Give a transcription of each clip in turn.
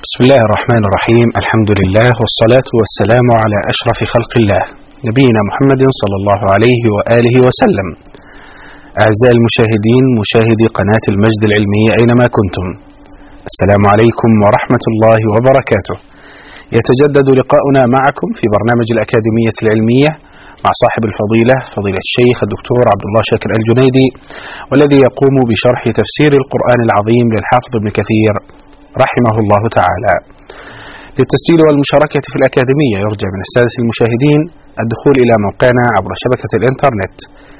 بسم الله الرحمن الرحيم. الحمد لله والصلاة والسلام على أشرف خلق الله نبينا محمد صلى الله عليه وآله وسلم. أعزائي المشاهدين، مشاهدي قناة المجد العلمية أينما كنتم، السلام عليكم ورحمة الله وبركاته. يتجدد لقاؤنا معكم في برنامج الأكاديمية العلمية مع صاحب الفضيلة فضيلة الشيخ الدكتور عبد الله شاكر الجنيدي، والذي يقوم بشرح تفسير القرآن العظيم للحافظ ابن كثير رحمه الله تعالى. للتسجيل والمشاركة في الأكاديمية يرجى من السادة المشاهدين الدخول إلى موقعنا عبر شبكة الإنترنت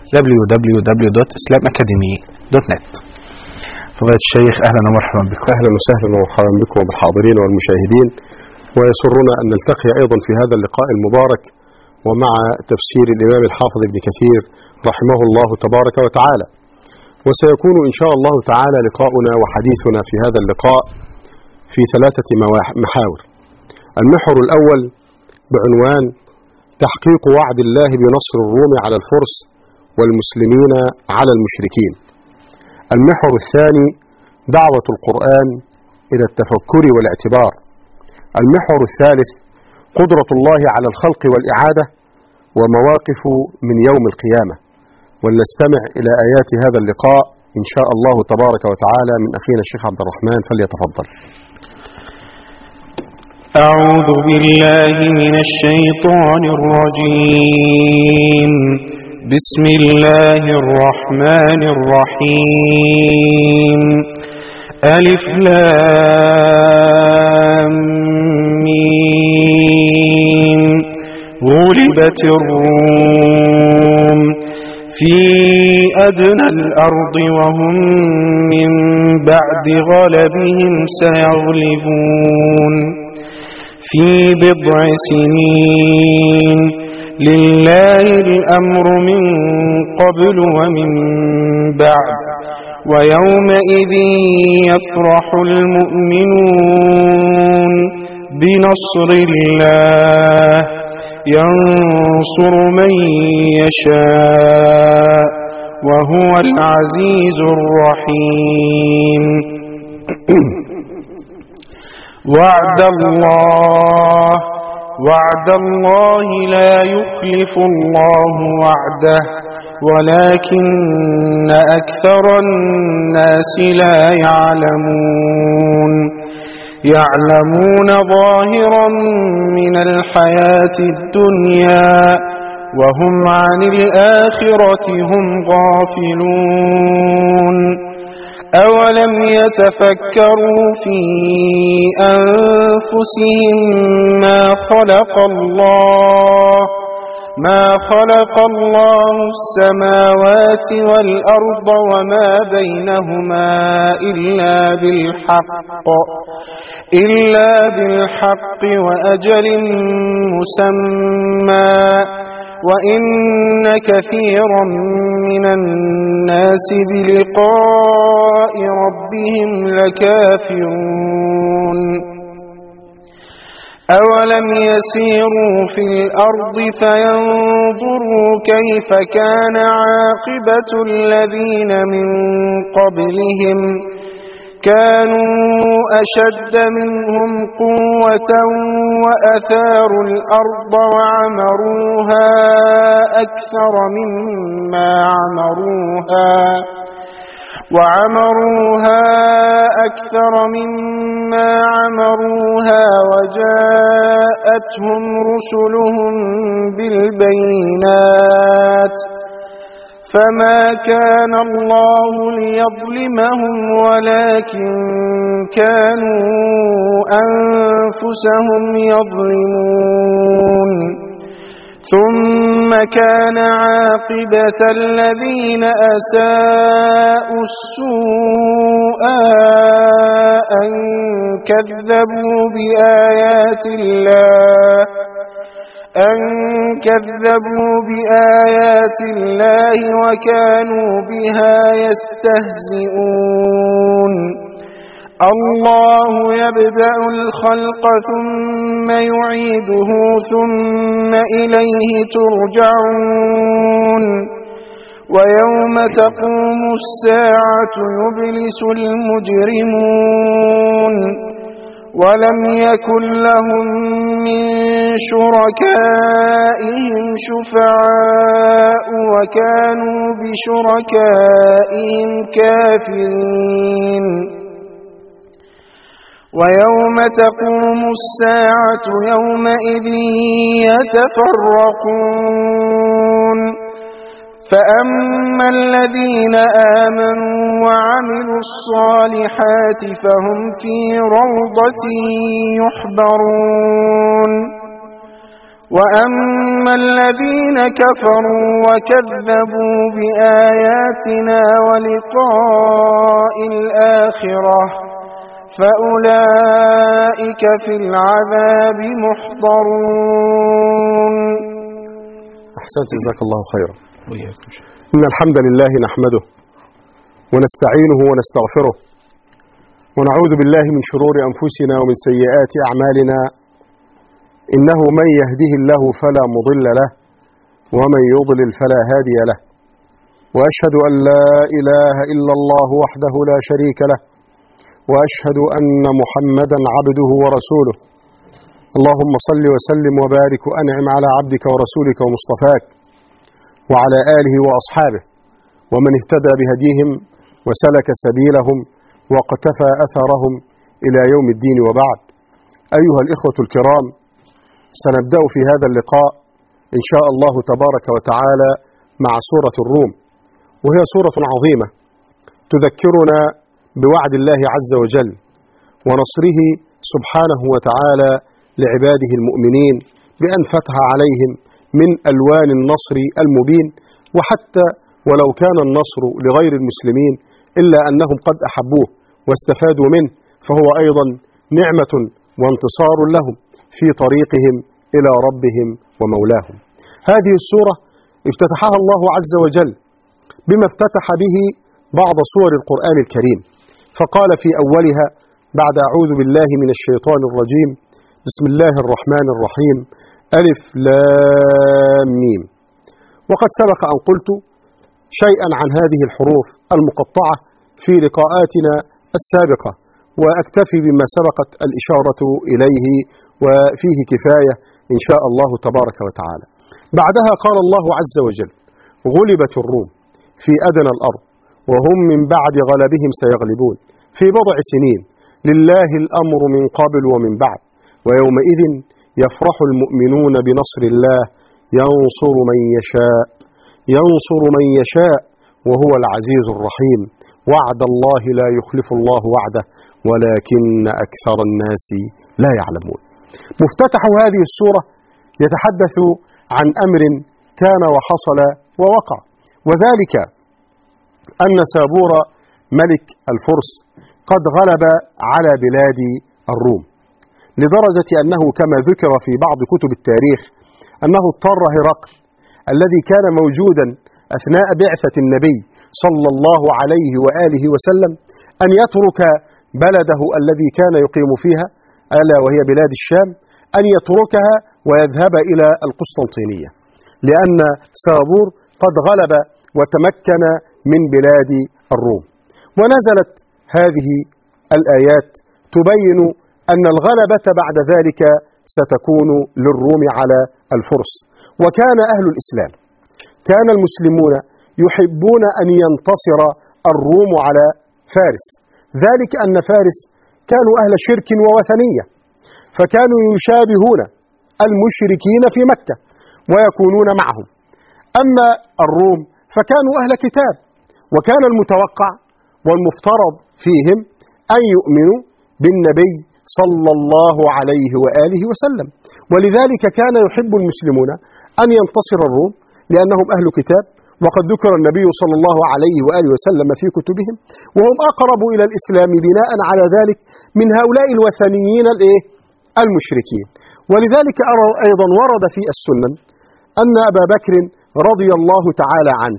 www.islamacademy.net. فضيلة الشيخ، أهلا ومرحبا بكم. أهلا وسهلا ومرحبا بكم وبالحاضرين والمشاهدين، ويسرنا أن نلتقي أيضا في هذا اللقاء المبارك ومع تفسير الإمام الحافظ ابن كثير رحمه الله تبارك وتعالى. وسيكون إن شاء الله تعالى لقاؤنا وحديثنا في هذا اللقاء في ثلاثة محاور. المحور الأول بعنوان تحقيق وعد الله بنصر الروم على الفرس والمسلمين على المشركين. المحور الثاني دعوة القرآن إلى التفكر والاعتبار. المحور الثالث قدرة الله على الخلق والإعادة ومواقف من يوم القيامة. ولنستمع إلى آيات هذا اللقاء إن شاء الله تبارك وتعالى من أخينا الشيخ عبد الرحمن، فليتفضل. أعوذ بالله من الشيطان الرجيم. بسم الله الرحمن الرحيم. ألف لام ميم. غلبت الروم في أدنى الأرض وهم من بعد غلبهم سيغلبون في بضع سنين. لله الأمر من قبل ومن بعد ويومئذ يفرح المؤمنون بنصر الله ينصر من يشاء وهو العزيز الرحيم. وعد الله لا يخلف الله وعده ولكن أكثر الناس لا يعلمون ظاهرا من الحياة الدنيا وهم عن الآخرة هم غافلون. أولم يتفكروا في أنفسهم ما خلق الله السماوات والأرض وما بينهما إلا بالحق وأجل مسمى وإن كثيرا من الناس بلقاء ربهم لكافرون. أولم يسيروا في الأرض فينظروا كيف كان عاقبة الذين من قبلهم كانوا أشد منهم قوة وأثاروا الأرض وعمروها أكثر مما عمروها وجاءتهم رسلهم بالبينات فما كان الله ليظلمهم ولكن كانوا أنفسهم يظلمون. ثم كان عاقبة الذين أساءوا السوء أن كذبوا بآيات الله وكانوا بها يستهزئون. الله يبدأ الخلق ثم يعيده ثم إليه ترجعون. ويوم تقوم الساعة يبلس المجرمون ولم يكن لهم من شركائهم شفعاء وكانوا بشركائهم كافرين ويوم تقوم الساعة يومئذ يتفرقون فأما الذين آمنوا وعملوا الصالحات فهم في روضة يحبرون وأما الذين كفروا وكذبوا بآياتنا ولقاء الآخرة فأولئك في العذاب محضرون. أحسنت، جزاك الله خيرا. إن الحمد لله نحمده ونستعينه ونستغفره ونعوذ بالله من شرور أنفسنا ومن سيئات أعمالنا، إنه من يهده الله فلا مضل له ومن يضلل فلا هادي له، وأشهد أن لا إله إلا الله وحده لا شريك له، وأشهد أن محمدا عبده ورسوله. اللهم صل وسلم وبارك وأنعم على عبدك ورسولك ومصطفاك وعلى آله وأصحابه ومن اهتدى بهديهم وسلك سبيلهم واقتفى أثرهم إلى يوم الدين، وبعد. أيها الإخوة الكرام، سنبدأ في هذا اللقاء إن شاء الله تبارك وتعالى مع سورة الروم، وهي سورة عظيمة تذكرنا بوعد الله عز وجل ونصره سبحانه وتعالى لعباده المؤمنين بأن فتح عليهم من ألوان النصر المبين، وحتى ولو كان النصر لغير المسلمين إلا أنهم قد أحبوه واستفادوا منه، فهو أيضا نعمة وانتصار لهم في طريقهم إلى ربهم ومولاهم. هذه السورة افتتحها الله عز وجل بما افتتح به بعض سور القرآن الكريم، فقال في أولها بعد أعوذ بالله من الشيطان الرجيم: بسم الله الرحمن الرحيم، ألف لام ميم. وقد سبق أن قلت شيئا عن هذه الحروف المقطعة في لقاءاتنا السابقة، وأكتفي بما سبقت الإشارة إليه وفيه كفاية إن شاء الله تبارك وتعالى. بعدها قال الله عز وجل: غلبت الروم في أدنى الأرض وهم من بعد غلبهم سيغلبون في بضع سنين لله الأمر من قبل ومن بعد ويومئذ يفرح المؤمنون بنصر الله ينصر من يشاء وهو العزيز الرحيم وعد الله لا يخلف الله وعده ولكن أكثر الناس لا يعلمون. مفتتح هذه السورة يتحدث عن أمر كان وحصل ووقع، وذلك أن سابور ملك الفرس قد غلب على بلاد الروم، لدرجة أنه كما ذكر في بعض كتب التاريخ أنه اضطر هرقل الذي كان موجودا أثناء بعثة النبي صلى الله عليه وآله وسلم أن يترك بلده الذي كان يقيم فيها، ألا وهي بلاد الشام، أن يتركها ويذهب إلى القسطنطينية، لأن سابور قد غلب وتمكن من بلاد الروم. ونزلت هذه الآيات تبين أن الغلبة بعد ذلك ستكون للروم على الفرس. وكان أهل الإسلام، كان المسلمون يحبون أن ينتصر الروم على فارس، ذلك أن فارس كانوا أهل شرك ووثنية، فكانوا يشابهون المشركين في مكة ويكونون معهم. أما الروم فكانوا أهل كتاب، وكان المتوقع والمفترض فيهم أن يؤمنوا بالنبي صلى الله عليه وآله وسلم، ولذلك كان يحب المسلمون أن ينتصر الروم لأنهم أهل كتاب، وقد ذكر النبي صلى الله عليه وآله وسلم في كتبهم، وهم أقرب إلى الإسلام بناء على ذلك من هؤلاء الوثنيين المشركين. ولذلك أيضا ورد في السنن أن أبا بكر رضي الله تعالى عنه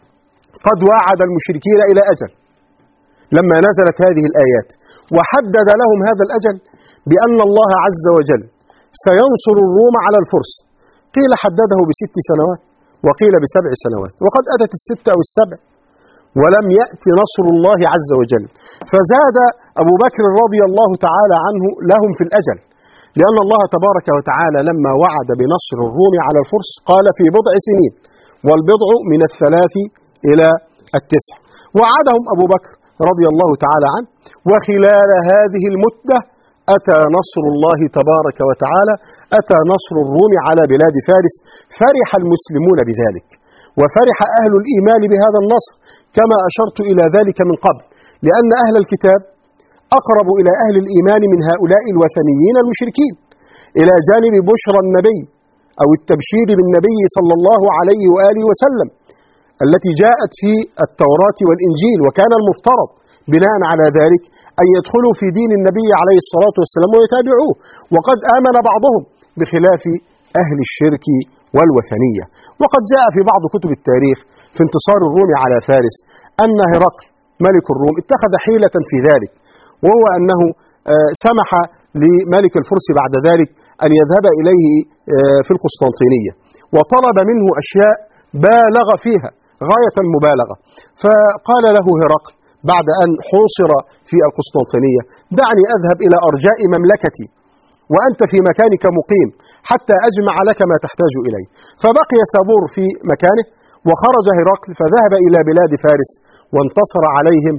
قد وعد المشركين إلى أجل لما نزلت هذه الآيات، وحدد لهم هذا الأجل بأن الله عز وجل سينصر الروم على الفرس. قيل حدده ب6 سنوات وقيل ب7 سنوات، وقد أتت ال6 أو ال7، ولم يأتي نصر الله عز وجل، فزاد أبو بكر رضي الله تعالى عنه لهم في الأجل، لأن الله تبارك وتعالى لما وعد بنصر الروم على الفرس قال في بضع سنين، والبضع من 3 إلى 9، وعدهم أبو بكر رضي الله تعالى عنه. وخلال هذه المدة أتى نصر الله تبارك وتعالى، أتى نصر الروم على بلاد فارس. فرح المسلمون بذلك، وفرح أهل الإيمان بهذا النصر، كما أشرت إلى ذلك من قبل، لأن أهل الكتاب أقرب إلى أهل الإيمان من هؤلاء الوثنيين المشركين، إلى جانب بشرى النبي أو التبشير بالنبي صلى الله عليه وآله وسلم التي جاءت في التوراة والإنجيل، وكان المفترض بناء على ذلك أن يدخلوا في دين النبي عليه الصلاة والسلام ويتابعوه، وقد آمن بعضهم بخلاف أهل الشرك والوثنية. وقد جاء في بعض كتب التاريخ في انتصار الروم على فارس أن هرقل ملك الروم اتخذ حيلة في ذلك، وهو أنه سمح لملك الفرس بعد ذلك أن يذهب إليه في القسطنطينية، وطلب منه أشياء بالغ فيها غاية المبالغة. فقال له هرقل بعد أن حوصر في القسطنطينية: دعني أذهب إلى أرجاء مملكتي وأنت في مكانك مقيم حتى أجمع لك ما تحتاج إليه. فبقي سابور في مكانه، وخرج هرقل فذهب إلى بلاد فارس وانتصر عليهم،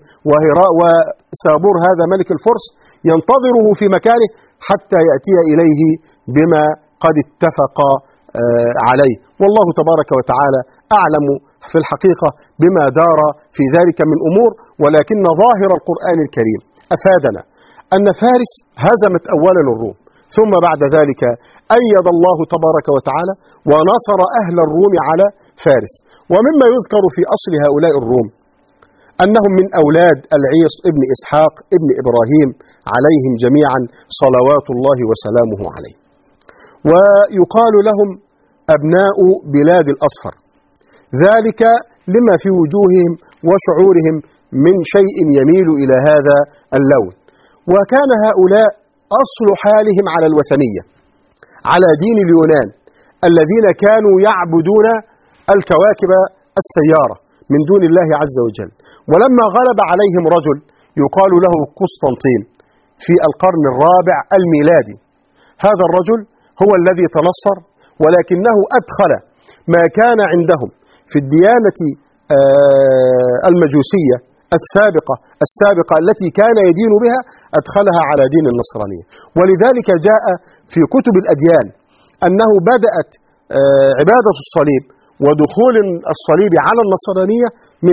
وسابور هذا ملك الفرس ينتظره في مكانه حتى يأتي إليه بما قد اتفق عليه. والله تبارك وتعالى أعلم في الحقيقة بما دار في ذلك من أمور، ولكن ظاهر القرآن الكريم أفادنا أن فارس هزمت أولا الروم، ثم بعد ذلك أيد الله تبارك وتعالى ونصر أهل الروم على فارس. ومما يذكر في أصل هؤلاء الروم أنهم من أولاد العيص ابن إسحاق ابن إبراهيم عليهم جميعا صلوات الله وسلامه عليه، ويقال لهم أبناء بلاد الأصفر، ذلك لما في وجوههم وشعورهم من شيء يميل إلى هذا اللون. وكان هؤلاء أصل حالهم على الوثنية، على دين اليونان الذين كانوا يعبدون الكواكب السيارة من دون الله عز وجل. ولما غلب عليهم رجل يقال له قسطنطين في القرن الرابع الميلادي، هذا الرجل هو الذي تنصر، ولكنه أدخل ما كان عندهم في الديانة المجوسية السابقة التي كان يدين بها، أدخلها على دين النصرانية. ولذلك جاء في كتب الأديان أنه بدأت عبادة الصليب ودخول الصليب على النصرانية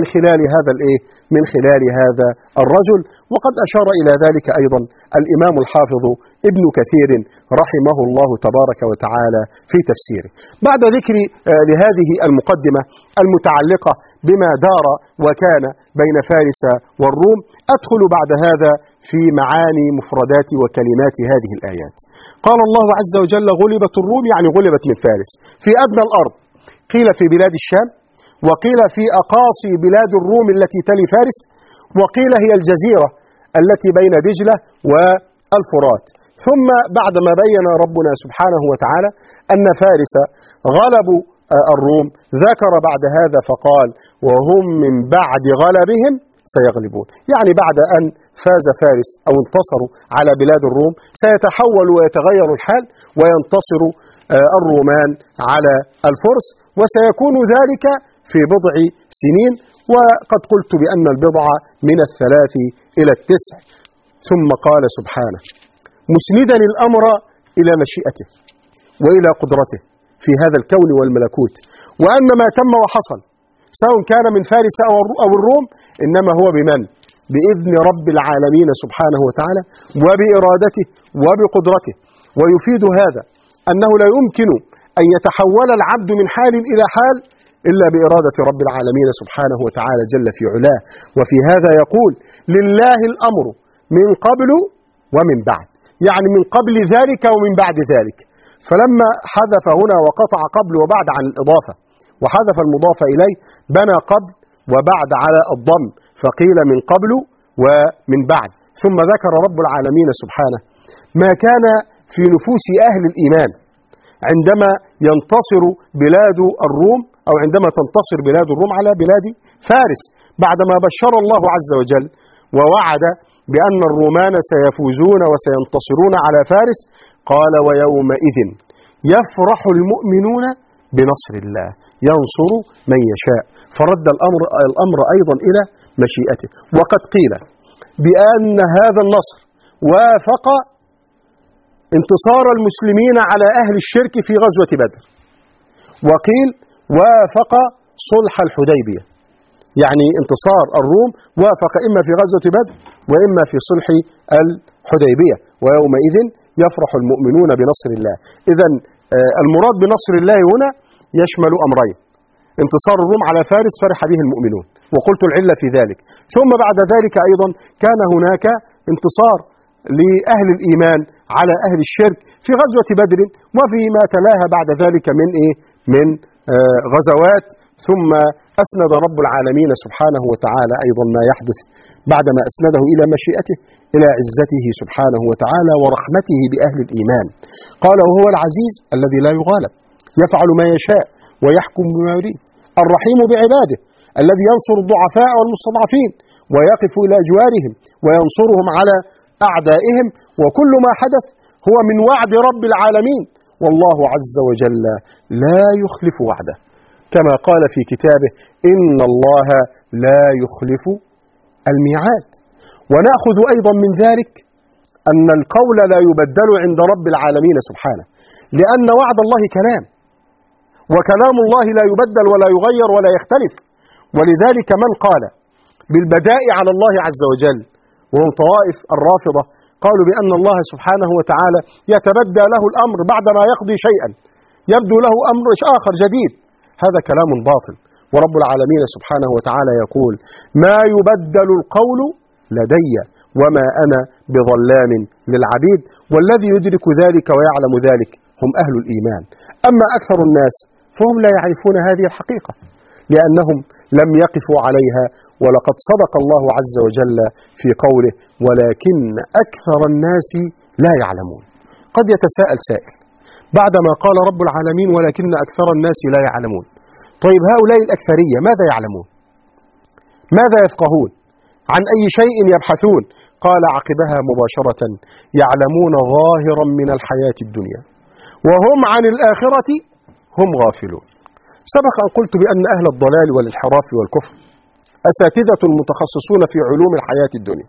من خلال هذا الرجل. وقد أشار إلى ذلك أيضا الإمام الحافظ ابن كثير رحمه الله تبارك وتعالى في تفسيره. بعد ذكر لهذه المقدمة المتعلقة بما دار وكان بين فارس والروم، أدخل بعد هذا في معاني مفردات وكلمات هذه الآيات. قال الله عز وجل: غلبت الروم، يعني غلبت من فارس في أدنى الأرض، قيل في بلاد الشام، وقيل في أقاصي بلاد الروم التي تلي فارس، وقيل هي الجزيرة التي بين دجلة والفرات. ثم بعدما بين ربنا سبحانه وتعالى أن فارس غلبوا الروم، ذكر بعد هذا فقال: وهم من بعد غلبهم سيغلبون، يعني بعد أن فاز فارس أو انتصروا على بلاد الروم سيتحول ويتغير الحال وينتصر الرومان على الفرس، وسيكون ذلك في بضع سنين. وقد قلت بأن البضع من 3 إلى 9. ثم قال سبحانه مسندا الأمر إلى مشيئته وإلى قدرته في هذا الكون والملكوت، وأن ما تم وحصل سواء كان من فارس أو الروم إنما هو بإذن رب العالمين سبحانه وتعالى وبإرادته وبقدرته. ويفيد هذا أنه لا يمكن أن يتحول العبد من حال إلى حال إلا بإرادة رب العالمين سبحانه وتعالى جل في علاه. وفي هذا يقول: لله الأمر من قبل ومن بعد، يعني من قبل ذلك ومن بعد ذلك. فلما حذف هنا وقطع قبل وبعد عن الإضافة وحذف المضاف إليه بنى قبل وبعد على الضم، فقيل من قبل ومن بعد. ثم ذكر رب العالمين سبحانه ما كان في نفوس أهل الإيمان عندما ينتصر بلاد الروم أو عندما تنتصر بلاد الروم على بلاد فارس، بعدما بشر الله عز وجل ووعد بأن الرومان سيفوزون وسينتصرون على فارس، قال ويومئذ يفرح المؤمنون بنصر الله ينصر من يشاء، فرد الأمر أيضا إلى مشيئته. وقد قيل بأن هذا النصر وافق انتصار المسلمين على أهل الشرك في غزوة بدر، وقيل وافق صلح الحديبية، يعني انتصار الروم وافق إما في غزوة بدر وإما في صلح الحديبية. ويومئذ يفرح المؤمنون بنصر الله. إذن المراد بنصر الله هنا يشمل أمرين: انتصار الروم على فارس فرح به المؤمنون، وقلت العلة في ذلك، ثم بعد ذلك أيضا كان هناك انتصار لأهل الإيمان على أهل الشرك في غزوة بدر وفيما تلاها بعد ذلك من غزوات. ثم أسند رب العالمين سبحانه وتعالى أيضا ما يحدث بعدما أسنده إلى مشيئته إلى عزته سبحانه وتعالى ورحمته بأهل الإيمان. قال وهو العزيز الذي لا يغالب يفعل ما يشاء ويحكم بما يريد، الرحيم بعباده الذي ينصر الضعفاء والمستضعفين ويقف إلى جوارهم وينصرهم على أعدائهم، وكل ما حدث هو من وعد رب العالمين، والله عز وجل لا يخلف وعده، كما قال في كتابه إن الله لا يخلف الميعاد. ونأخذ أيضا من ذلك أن القول لا يبدل عند رب العالمين سبحانه، لأن وعد الله كلام، وكلام الله لا يبدل ولا يغير ولا يختلف. ولذلك من قال بالبداء على الله عز وجل وهم طوائف الرافضة قالوا بأن الله سبحانه وتعالى يتبدى له الأمر بعدما يقضي شيئا، يبدو له أمر آخر جديد، هذا كلام باطل. ورب العالمين سبحانه وتعالى يقول ما يبدل القول لدي وما أنا بظلام للعبيد، والذي يدرك ذلك ويعلم ذلك هم أهل الإيمان. أما أكثر الناس فهم لا يعرفون هذه الحقيقة لأنهم لم يقفوا عليها، ولقد صدق الله عز وجل في قوله ولكن أكثر الناس لا يعلمون. قد يتساءل سائل بعدما قال رب العالمين ولكن أكثر الناس لا يعلمون، طيب هؤلاء الأكثرية ماذا يعلمون؟ ماذا يفقهون؟ عن أي شيء يبحثون؟ قال عقبها مباشرة يعلمون ظاهرا من الحياة الدنيا وهم عن الآخرة هم غافلون. سبق أن قلت بأن أهل الضلال والانحراف والكفر أساتذة متخصصون في علوم الحياة الدنيا،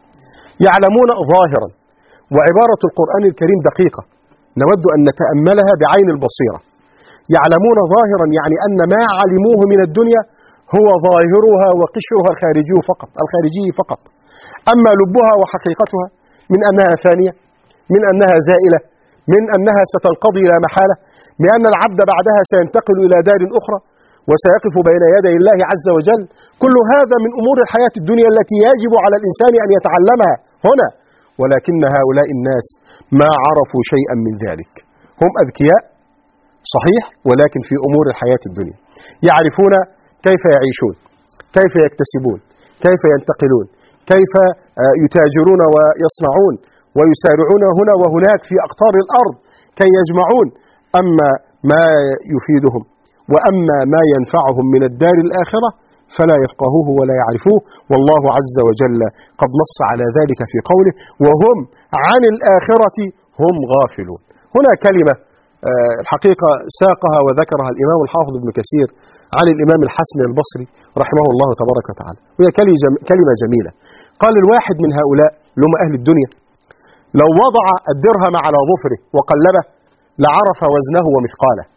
يعلمون ظاهرا، وعبارة القرآن الكريم دقيقة نود أن نتأملها بعين البصيرة. يعلمون ظاهرا يعني أن ما علموه من الدنيا هو ظاهرها وقشرها الخارجي فقط، أما لبها وحقيقتها من أنها فانية، من أنها زائلة، من أنها ستنقضي لا محالة، لأن العبد بعدها سينتقل إلى دار أخرى وسيقف بين يدي الله عز وجل. كل هذا من أمور الحياة الدنيا التي يجب على الإنسان أن يتعلمها هنا، ولكن هؤلاء الناس ما عرفوا شيئا من ذلك. هم أذكياء صحيح، ولكن في أمور الحياة الدنيا يعرفون كيف يعيشون، كيف يكتسبون، كيف ينتقلون، كيف يتاجرون ويصنعون ويسارعون هنا وهناك في أقطار الأرض كي يجمعون. أما ما يفيدهم وأما ما ينفعهم من الدار الآخرة فلا يفقهوه ولا يعرفوه، والله عز وجل قد نص على ذلك في قوله وهم عن الآخرة هم غافلون. هنا كلمة الحقيقة ساقها وذكرها الإمام الحافظ ابن كثير عن الإمام الحسن البصري رحمه الله تبارك وتعالى، وهي كلمة جميلة. قال الواحد من هؤلاء لهم أهل الدنيا لو وضع الدرهم على ظفره وقلبه لعرف وزنه ومثقاله،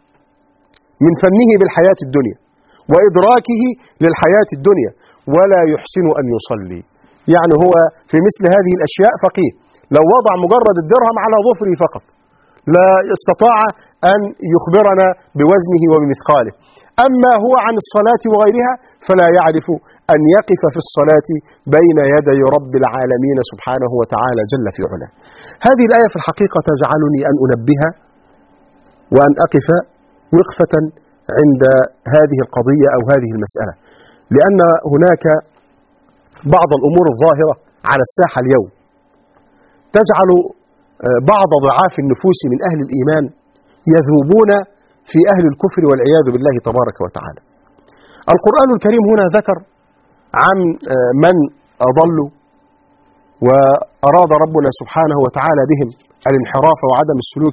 من فنه بالحياة الدنيا وإدراكه للحياة الدنيا، ولا يحسن أن يصلي. يعني هو في مثل هذه الأشياء فقيه، لو وضع مجرد الدرهم على ظفره فقط لا استطاع أن يخبرنا بوزنه وبمثقاله. أما هو عن الصلاة وغيرها فلا يعرف أن يقف في الصلاة بين يدي رب العالمين سبحانه وتعالى جل في علاه. هذه الآية في الحقيقة تجعلني أن أنبه وأن أقف وقفة عند هذه القضية أو هذه المسألة، لأن هناك بعض الأمور الظاهرة على الساحة اليوم تجعل بعض ضعاف النفوس من أهل الإيمان يذوبون في أهل الكفر والعياذ بالله تبارك وتعالى. القرآن الكريم هنا ذكر عن من أضلوا وأراد ربنا سبحانه وتعالى بهم الانحراف وعدم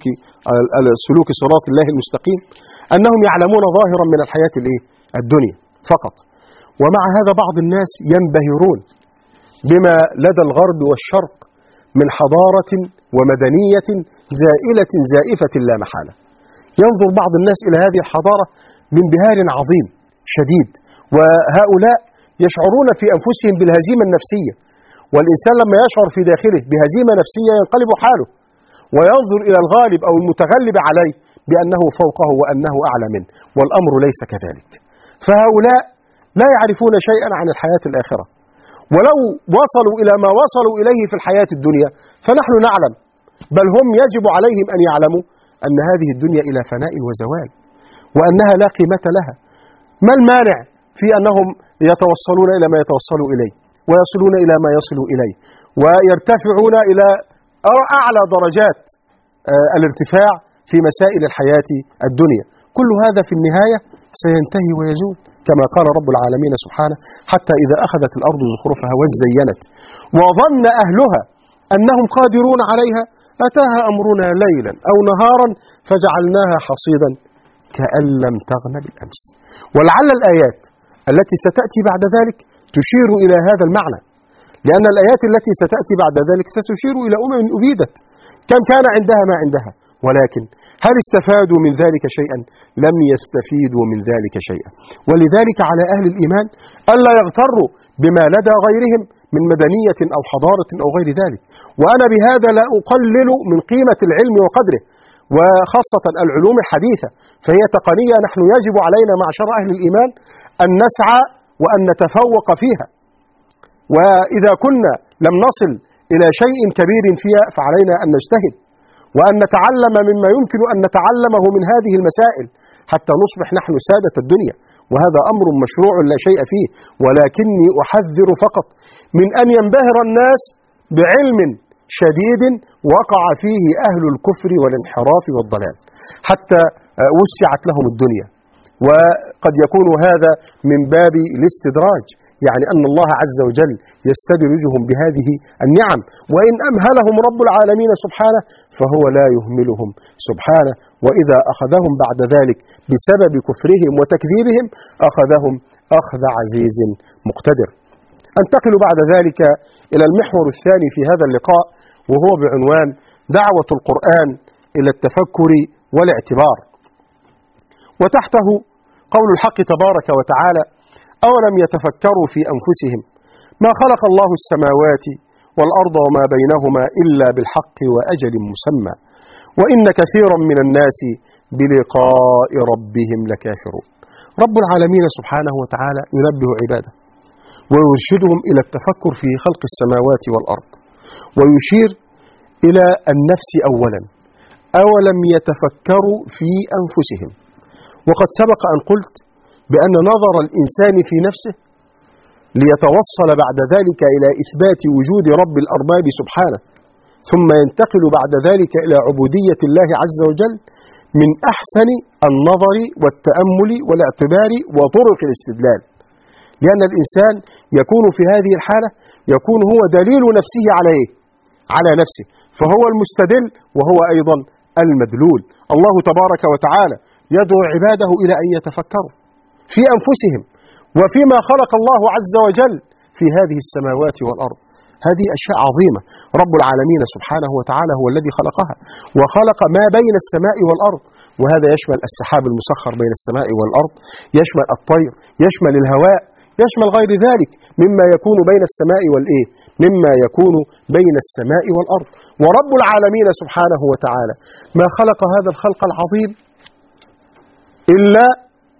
السلوك صراط الله المستقيم، أنهم يعلمون ظاهرا من الحياة الدنيا فقط، ومع هذا بعض الناس ينبهرون بما لدى الغرب والشرق من حضارة ومدنية زائلة زائفة لا محالة. ينظر بعض الناس إلى هذه الحضارة بانبهار عظيم شديد، وهؤلاء يشعرون في أنفسهم بالهزيمة النفسية، والإنسان لما يشعر في داخله بهزيمة نفسية ينقلب حاله وينظر إلى الغالب أو المتغلب عليه بأنه فوقه وأنه أعلى منه، والأمر ليس كذلك. فهؤلاء لا يعرفون شيئا عن الحياة الآخرة، ولو وصلوا إلى ما وصلوا إليه في الحياة الدنيا فنحن نعلم، بل هم يجب عليهم أن يعلموا أن هذه الدنيا إلى فناء وزوال، وأنها لا قيمة لها. ما المانع في أنهم يتوصلون إلى ما يتوصلوا إليه، ويصلون إلى ما يصلوا إليه، ويرتفعون إلى أعلى درجات الارتفاع في مسائل الحياة الدنيا؟ كل هذا في النهاية سينتهي ويزول، كما قال رب العالمين سبحانه: حتى إذا أخذت الأرض زخرفها وزينت وظن أهلها أنهم قادرون عليها أتاها أمرنا ليلا أو نهارا فجعلناها حصيدا كأن لم تغن بالأمس. ولعل الآيات التي ستأتي بعد ذلك تشير إلى هذا المعنى، لأن الآيات التي ستأتي بعد ذلك ستشير إلى أبيدت كم كان عندها ما عندها، ولكن هل استفادوا من ذلك شيئا؟ لم يستفيدوا من ذلك شيئا. ولذلك على أهل الإيمان ألا يغتروا بما لدى غيرهم من مدنية أو حضارة أو غير ذلك. وأنا بهذا لا أقلل من قيمة العلم وقدره، وخاصة العلوم الحديثة، فهي تقنية نحن يجب علينا معشر أهل الإيمان أن نسعى وأن نتفوق فيها. وإذا كنا لم نصل إلى شيء كبير فيها فعلينا أن نجتهد وأن نتعلم مما يمكن أن نتعلمه من هذه المسائل حتى نصبح نحن سادة الدنيا، وهذا أمر مشروع لا شيء فيه. ولكني أحذر فقط من أن ينبهر الناس بعلم شديد وقع فيه أهل الكفر والانحراف والضلال حتى وسعت لهم الدنيا، وقد يكون هذا من باب الاستدراج، يعني أن الله عز وجل يستدرجهم بهذه النعم، وإن أمهلهم رب العالمين سبحانه فهو لا يهملهم سبحانه، وإذا أخذهم بعد ذلك بسبب كفرهم وتكذيبهم أخذهم أخذ عزيز مقتدر. أنتقل بعد ذلك إلى المحور الثاني في هذا اللقاء، وهو بعنوان دعوة القرآن إلى التفكر والاعتبار، وتحته قول الحق تبارك وتعالى: أولم يتفكروا في أنفسهم ما خلق الله السماوات والأرض وما بينهما إلا بالحق وأجل مسمى وإن كثيرا من الناس بلقاء ربهم لكافرون. رب العالمين سبحانه وتعالى ينبه عباده ويرشدهم إلى التفكر في خلق السماوات والأرض، ويشير إلى النفس أولا: أولم يتفكروا في أنفسهم. وقد سبق أن قلت بأن نظر الإنسان في نفسه ليتوصل بعد ذلك إلى إثبات وجود رب الأرباب سبحانه، ثم ينتقل بعد ذلك إلى عبودية الله عز وجل، من أحسن النظر والتأمل والاعتبار وطرق الاستدلال، لأن الإنسان يكون في هذه الحالة يكون هو دليل نفسه على نفسه، فهو المستدل وهو أيضا المدلول. الله تبارك وتعالى يدعو عباده إلى أن يتفكروا في أنفسهم وفيما خلق الله عز وجل في هذه السماوات والأرض. هذه أشياء عظيمة، رب العالمين سبحانه وتعالى هو الذي خلقها، وخلق ما بين السماء والأرض، وهذا يشمل السحاب المسخر بين السماء والأرض، يشمل الطير، يشمل الهواء، يشمل غير ذلك مما يكون بين السماء مما يكون بين السماء والأرض. ورب العالمين سبحانه وتعالى ما خلق هذا الخلق العظيم إلا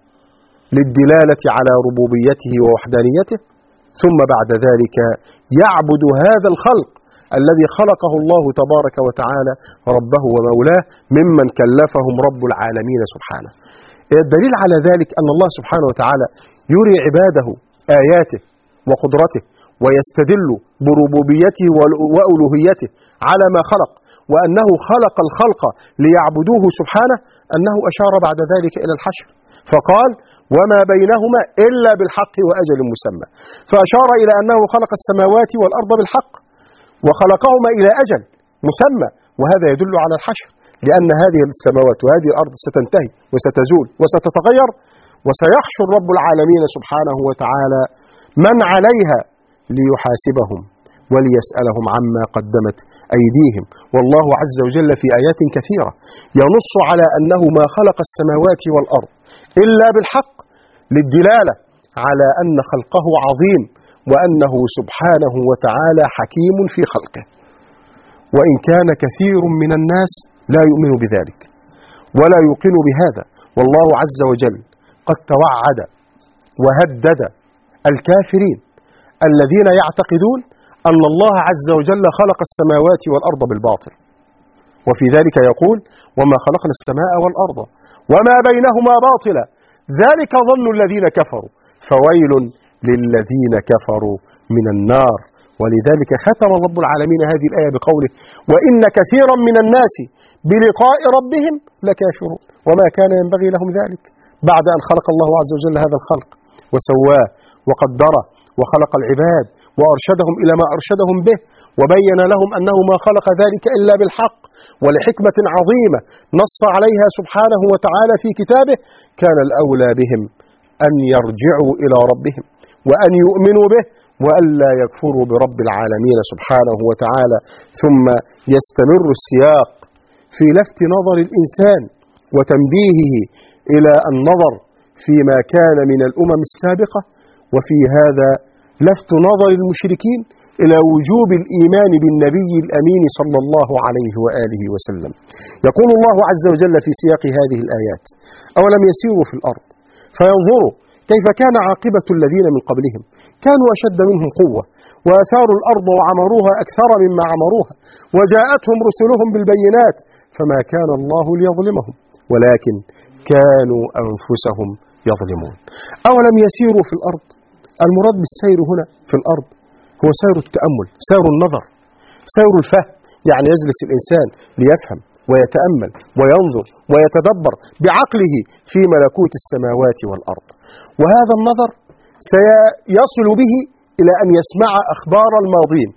للدلالة على ربوبيته ووحدانيته، ثم بعد ذلك يعبد هذا الخلق الذي خلقه الله تبارك وتعالى ربه ومولاه ممن كلفهم رب العالمين سبحانه. الدليل على ذلك أن الله سبحانه وتعالى يري عباده آياته وقدرته ويستدل بربوبيته وألوهيته على ما خلق وأنه خلق الخلق ليعبدوه سبحانه، أنه أشار بعد ذلك إلى الحشر فقال وما بينهما إلا بالحق وأجل مسمى، فأشار إلى أنه خلق السماوات والأرض بالحق وخلقهما إلى أجل مسمى، وهذا يدل على الحشر، لأن هذه السماوات وهذه الأرض ستنتهي وستزول وستتغير، وسيحشر رب العالمين سبحانه وتعالى من عليها ليحاسبهم وليسألهم عما قدمت أيديهم. والله عز وجل في آيات كثيرة ينص على أنه ما خلق السماوات والأرض إلا بالحق، للدلالة على أن خلقه عظيم وأنه سبحانه وتعالى حكيم في خلقه، وإن كان كثير من الناس لا يؤمن بذلك ولا يوقن بهذا. والله عز وجل قد توعد وهدد الكافرين الذين يعتقدون أن الله عز وجل خلق السماوات والأرض بالباطل، وفي ذلك يقول وما خلقنا السماء والأرض وما بينهما باطلا ذلك ظن الذين كفروا فويل للذين كفروا من النار. ولذلك ختم رب العالمين هذه الآية بقوله وإن كثيرا من الناس بلقاء ربهم لكافرون وما كان ينبغي لهم ذلك، بعد أن خلق الله عز وجل هذا الخلق وسواه وقدره وخلق العباد وأرشدهم إلى ما أرشدهم به، وبين لهم أنه ما خلق ذلك إلا بالحق ولحكمة عظيمة نص عليها سبحانه وتعالى في كتابه. كان الأولى بهم أن يرجعوا إلى ربهم وأن يؤمنوا به وألا يكفروا برب العالمين سبحانه وتعالى. ثم يستمر السياق في لفت نظر الإنسان وتنبيهه إلى النظر فيما كان من الأمم السابقة، وفي هذا لفت نظر المشركين إلى وجوب الإيمان بالنبي الأمين صلى الله عليه وآله وسلم. يقول الله عز وجل في سياق هذه الآيات أولم يسيروا في الأرض فينظروا كيف كان عاقبة الذين من قبلهم كانوا أشد منهم قوة وأثاروا الأرض وعمروها أكثر مما عمروها وجاءتهم رسلهم بالبينات فما كان الله ليظلمهم ولكن كانوا أنفسهم يظلمون. أولم يسيروا في الأرض، المراد بالسير هنا في الأرض هو سير التأمل، سير النظر، سير الفهم، يعني يجلس الإنسان ليفهم ويتأمل وينظر ويتدبر بعقله في ملكوت السماوات والأرض. وهذا النظر سيصل به إلى أن يسمع أخبار الماضين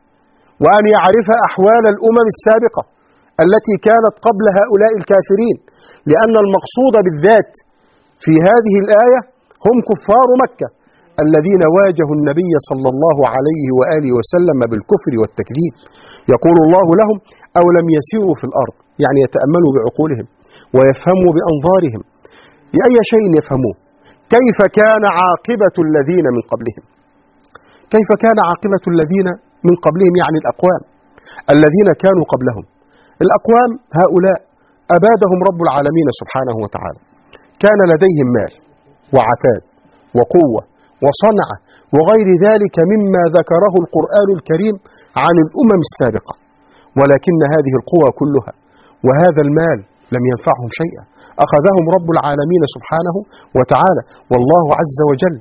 وأن يعرف أحوال الأمم السابقة التي كانت قبل هؤلاء الكافرين، لأن المقصود بالذات في هذه الآية هم كفار مكة الذين واجهوا النبي صلى الله عليه وآله وسلم بالكفر والتكذيب. يقول الله لهم أولم يسيروا في الأرض، يعني يتأملوا بعقولهم ويفهموا بأنظارهم بأي شيء يفهموه كيف كان عاقبة الذين من قبلهم. كيف كان عاقبة الذين من قبلهم يعني الأقوام الذين كانوا قبلهم. الأقوام هؤلاء أبادهم رب العالمين سبحانه وتعالى، كان لديهم مال وعتاد وقوة وصنعة وغير ذلك مما ذكره القرآن الكريم عن الأمم السابقة، ولكن هذه القوى كلها وهذا المال لم ينفعهم شيئا، أخذهم رب العالمين سبحانه وتعالى. والله عز وجل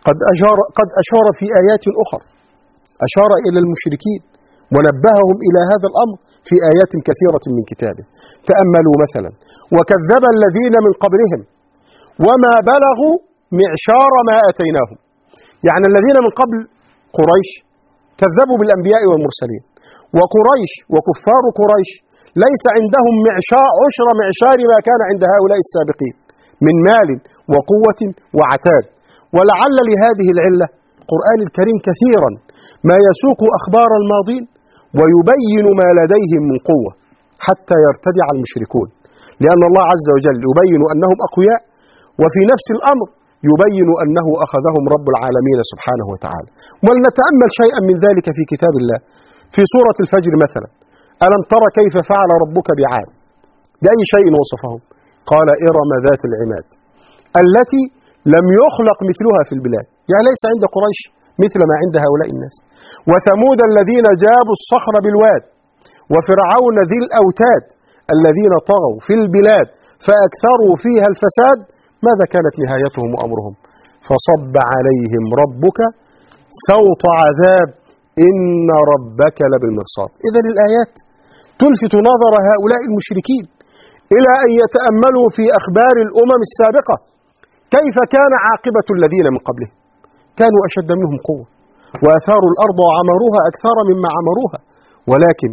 قد أشار في آيات أخرى، أشار إلى المشركين ونبههم إلى هذا الأمر في آيات كثيرة من كتابه. تأملوا مثلا وكذب الذين من قبلهم وما بلغوا معشار ما أتيناهم، يعني الذين من قبل قريش كذبوا بالأنبياء والمرسلين، وقريش وكفار قريش ليس عندهم عشر معشار ما كان عند هؤلاء السابقين من مال وقوة وعتاد. ولعل لهذه العلة القرآن الكريم كثيرا ما يسوق أخبار الماضين ويبين ما لديهم من قوة حتى يرتدع المشركون، لأن الله عز وجل يبين أنهم أقوياء وفي نفس الأمر يبين أنه أخذهم رب العالمين سبحانه وتعالى. ولنتأمل شيئا من ذلك في كتاب الله في سورة الفجر مثلا. ألم تر كيف فعل ربك بعاد، بأي شيء وصفهم؟ قال إرم ذات العماد التي لم يخلق مثلها في البلاد، يعني ليس عند قريش مثل ما عند هؤلاء الناس. وثمود الذين جابوا الصخر بالواد، وفرعون ذي الأوتاد الذين طغوا في البلاد فأكثروا فيها الفساد. ماذا كانت نهايتهم وأمرهم؟ فصب عليهم ربك سوط عذاب إن ربك لبالمرصاد. إذن الآيات تلفت نظر هؤلاء المشركين إلى أن يتأملوا في أخبار الأمم السابقة كيف كان عاقبة الذين من قبلهم. كانوا أشد منهم قوة وأثاروا الأرض وعمروها أكثر مما عمروها، ولكن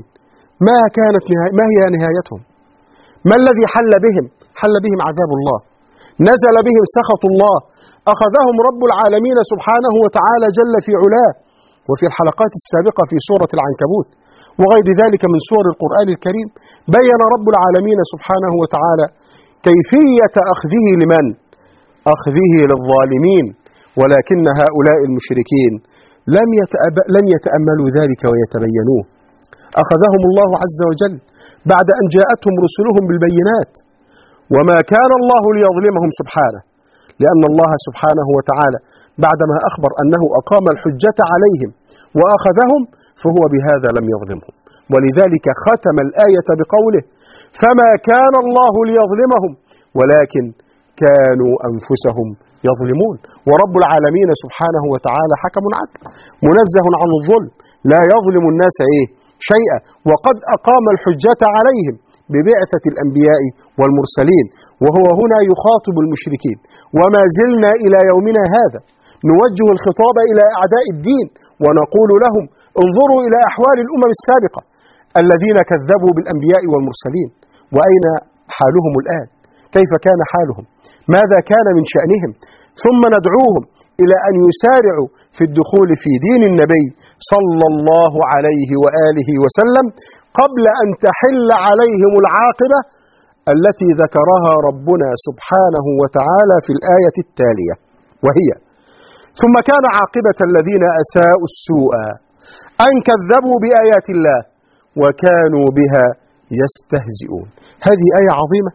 ما هي نهايتهم؟ ما الذي حل بهم؟ حل بهم عذاب الله، نزل بهم سخط الله، أخذهم رب العالمين سبحانه وتعالى جل في علاه. وفي الحلقات السابقة في سورة العنكبوت وغير ذلك من سور القرآن الكريم بين رب العالمين سبحانه وتعالى كيفية أخذه لمن؟ أخذه للظالمين. ولكن هؤلاء المشركين لم يتأملوا ذلك ويتبينوه. أخذهم الله عز وجل بعد أن جاءتهم رسلهم بالبينات، وما كان الله ليظلمهم سبحانه، لأن الله سبحانه وتعالى بعدما أخبر أنه أقام الحجة عليهم وأخذهم فهو بهذا لم يظلمهم. ولذلك ختم الآية بقوله: فما كان الله ليظلمهم ولكن كانوا أنفسهم يظلمون. ورب العالمين سبحانه وتعالى حكم عدل منزه عن الظلم، لا يظلم الناس شيئا، وقد أقام الحجة عليهم ببعثة الأنبياء والمرسلين. وهو هنا يخاطب المشركين، وما زلنا إلى يومنا هذا نوجه الخطاب إلى أعداء الدين ونقول لهم: انظروا إلى أحوال الأمم السابقة الذين كذبوا بالأنبياء والمرسلين، وأين حالهم الآن؟ كيف كان حالهم؟ ماذا كان من شأنهم؟ ثم ندعوهم إلى أن يسارعوا في الدخول في دين النبي صلى الله عليه وآله وسلم قبل أن تحل عليهم العاقبة التي ذكرها ربنا سبحانه وتعالى في الآية التالية، وهي: ثم كان عاقبة الذين أساءوا السوء أن كذبوا بآيات الله وكانوا بها يستهزئون. هذه آية عظيمة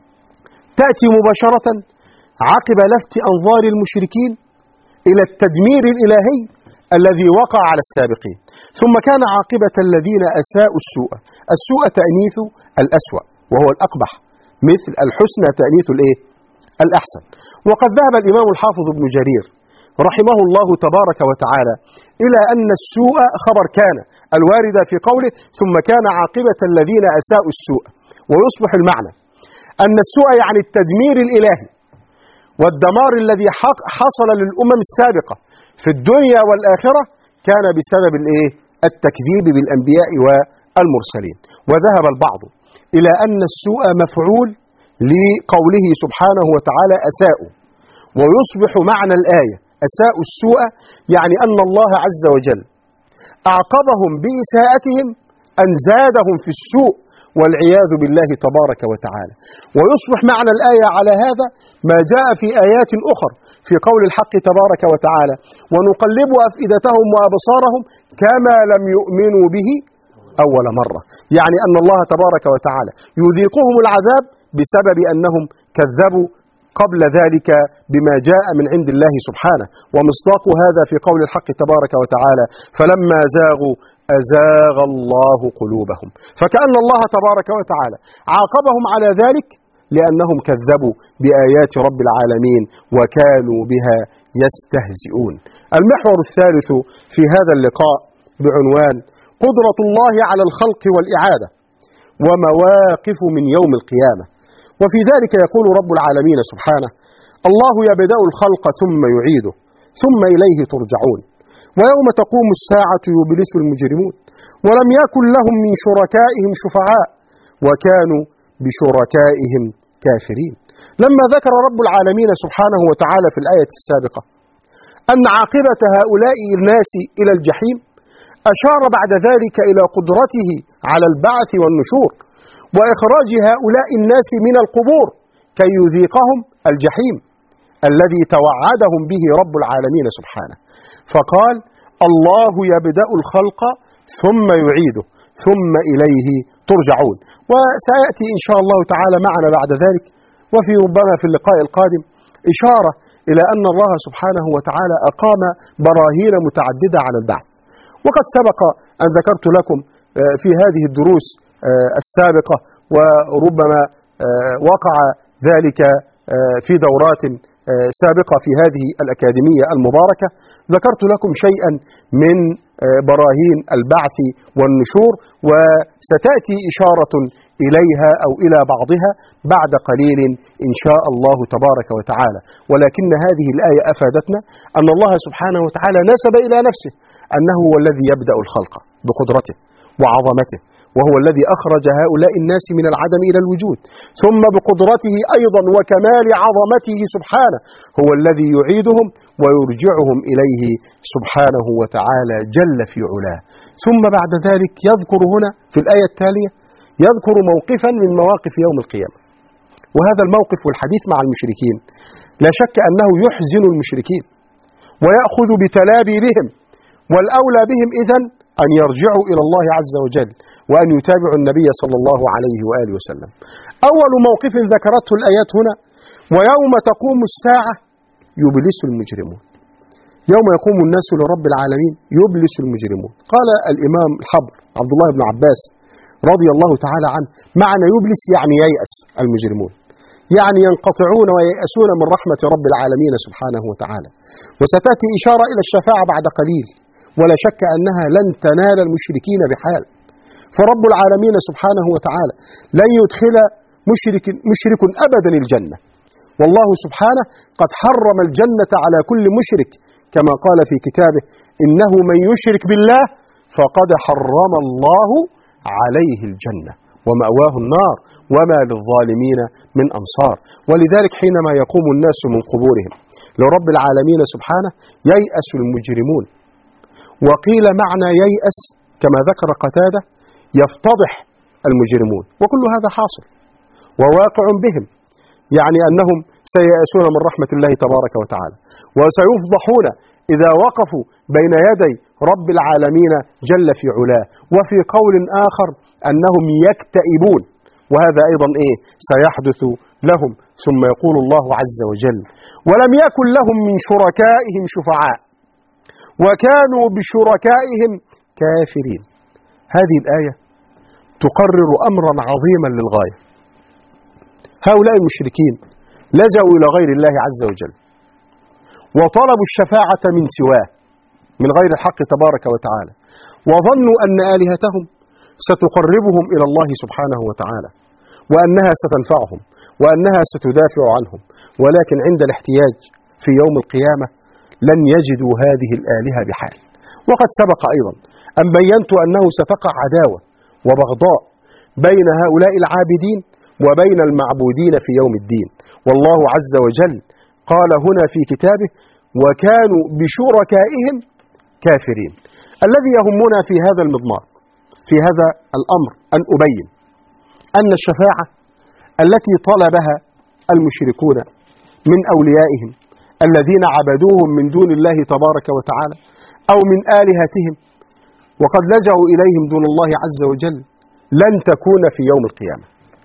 تأتي مباشرة عقب لفت أنظار المشركين إلى التدمير الإلهي الذي وقع على السابقين. ثم كان عاقبة الذين أساءوا السوء. السوء تأنيث الأسوأ وهو الأقبح، مثل الحسنى تأنيث الأحسن. وقد ذهب الإمام الحافظ ابن جرير رحمه الله تبارك وتعالى إلى أن السوء خبر كان الواردة في قوله: ثم كان عاقبة الذين أساءوا السوء، ويصبح المعنى أن السوء يعني التدمير الإلهي والدمار الذي حصل للأمم السابقة في الدنيا والآخرة كان بسبب التكذيب بالأنبياء والمرسلين. وذهب البعض إلى أن السوء مفعول لقوله سبحانه وتعالى أساءوا، ويصبح معنى الآية أساءوا السوء يعني أن الله عز وجل أعقبهم بإساءتهم أن زادهم في السوء والعياذ بالله تبارك وتعالى. ويصبح معنى الآية على هذا ما جاء في آيات أخرى في قول الحق تبارك وتعالى: ونقلب أفئدتهم وأبصارهم كما لم يؤمنوا به أول مرة، يعني أن الله تبارك وتعالى يذيقهم العذاب بسبب أنهم كذبوا قبل ذلك بما جاء من عند الله سبحانه. ومصداق هذا في قول الحق تبارك وتعالى: فلما زاغوا أزاغ الله قلوبهم. فكأن الله تبارك وتعالى عاقبهم على ذلك لأنهم كذبوا بآيات رب العالمين وكانوا بها يستهزئون. المحور الثالث في هذا اللقاء بعنوان: قدرة الله على الخلق والإعادة ومواقف من يوم القيامة. وفي ذلك يقول رب العالمين سبحانه: الله يبدأ الخلق ثم يعيده ثم إليه ترجعون ويوم تقوم الساعة يبلس المجرمون ولم يكن لهم من شركائهم شفعاء وكانوا بشركائهم كافرين. لما ذكر رب العالمين سبحانه وتعالى في الآية السابقة أن عاقبة هؤلاء الناس إلى الجحيم، أشار بعد ذلك إلى قدرته على البعث والنشور وإخراج هؤلاء الناس من القبور كي يذيقهم الجحيم الذي توعدهم به رب العالمين سبحانه. فقال: الله يبدأ الخلق ثم يعيده ثم إليه ترجعون. وسيأتي إن شاء الله تعالى معنا بعد ذلك وفي ربما في اللقاء القادم إشارة إلى أن الله سبحانه وتعالى أقام براهين متعددة على البعث. وقد سبق أن ذكرت لكم في هذه الدروس السابقة، وربما وقع ذلك في دورات سابقة في هذه الأكاديمية المباركة ذكرت لكم شيئا من براهين البعث والنشور، وستأتي إشارة إليها أو إلى بعضها بعد قليل إن شاء الله تبارك وتعالى. ولكن هذه الآية أفادتنا أن الله سبحانه وتعالى نسب إلى نفسه أنه هو الذي يبدأ الخلق بقدرته وعظمته، وهو الذي أخرج هؤلاء الناس من العدم إلى الوجود، ثم بقدرته أيضا وكمال عظمته سبحانه هو الذي يعيدهم ويرجعهم إليه سبحانه وتعالى جل في علاه. ثم بعد ذلك يذكر هنا في الآية التالية يذكر موقفا من مواقف يوم القيامة، وهذا الموقف والحديث مع المشركين لا شك أنه يحزن المشركين ويأخذ بتلابي بهم، والأولى بهم إذن أن يرجعوا إلى الله عز وجل وأن يتابعوا النبي صلى الله عليه وآله وسلم. أول موقف ذكرته الآيات هنا: ويوم تقوم الساعة يبلس المجرمون. يوم يقوم الناس لرب العالمين يبلس المجرمون. قال الإمام الحبر عبد الله بن عباس رضي الله تعالى عنه: معنى يبلس يعني ييأس المجرمون، يعني ينقطعون وييأسون من رحمة رب العالمين سبحانه وتعالى. وستأتي إشارة إلى الشفاعة بعد قليل، ولا شك أنها لن تنال المشركين بحال، فرب العالمين سبحانه وتعالى لن يدخل مشرك أبدا الجنة، والله سبحانه قد حرم الجنة على كل مشرك، كما قال في كتابه: إنه من يشرك بالله فقد حرم الله عليه الجنة ومأواه النار وما للظالمين من أنصار. ولذلك حينما يقوم الناس من قبورهم لرب العالمين سبحانه ييأس المجرمون. وقيل معنى ييأس كما ذكر قتادة يفتضح المجرمون، وكل هذا حاصل وواقع بهم، يعني أنهم سييأسون من رحمة الله تبارك وتعالى، وسيفضحون إذا وقفوا بين يدي رب العالمين جل في علاه. وفي قول آخر أنهم يكتئبون، وهذا أيضا سيحدث لهم. ثم يقول الله عز وجل: ولم يكن لهم من شركائهم شفعاء وكانوا بشركائهم كافرين. هذه الآية تقرر أمرا عظيما للغاية. هؤلاء المشركين لجأوا إلى غير الله عز وجل وطلبوا الشفاعة من سواه من غير الحق تبارك وتعالى، وظنوا أن آلهتهم ستقربهم إلى الله سبحانه وتعالى، وأنها ستنفعهم وأنها ستدافع عنهم. ولكن عند الاحتياج في يوم القيامة لن يجدوا هذه الآلهة بحال. وقد سبق أيضا أن بينت أنه ستقع عداوة وبغضاء بين هؤلاء العابدين وبين المعبودين في يوم الدين. والله عز وجل قال هنا في كتابه: وكانوا بشركائهم كافرين. الذي يهمنا في هذا المضمار في هذا الأمر أن أبين أن الشفاعة التي طلبها المشركون من أوليائهم الذين عبدوهم من دون الله تبارك وتعالى أو من آلهتهم وقد لجأوا إليهم دون الله عز وجل لن تكون في يوم القيامة.